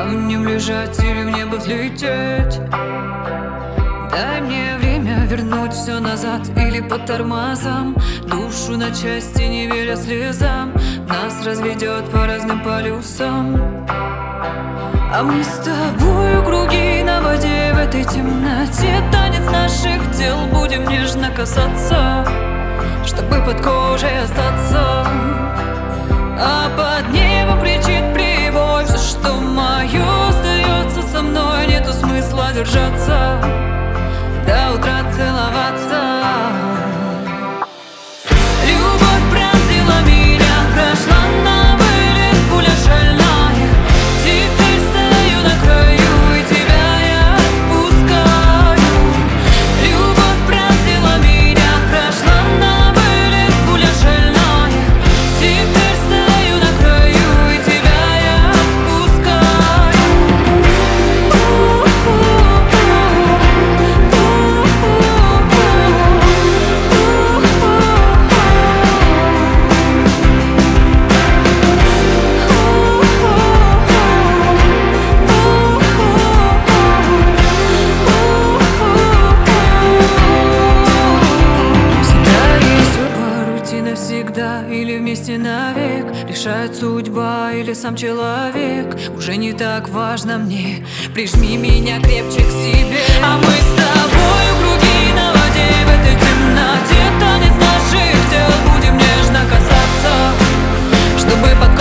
камнем лежать или в небо взлететь. Дай мне время вернуть все назад или по тормозам, душу на части, не веря слезам. Нас разведет по разным полюсам, а мы с тобою круги на воде в этой темноте. Танец наших тел будем нежно касаться, чтобы под кожей остаться. А под небом кричит прибой: все, что мое, остается со мной. Нету смысла держаться, до утра целоваться. Любовь пронзила меня, прошла на вылет пуля шальная. Теперь стою на краю и тебя я отпускаю. Любовь пронзила меня, прошла на вылет пуля шальная. Теперь стою на краю и тебя я отпускаю. Навсегда или вместе навек, решает судьба или сам человек. Уже не так важно мне, прижми меня крепче к себе. А мы с тобою круги на воде в этой темноте. Танец наших тел будем нежно касаться, чтобы под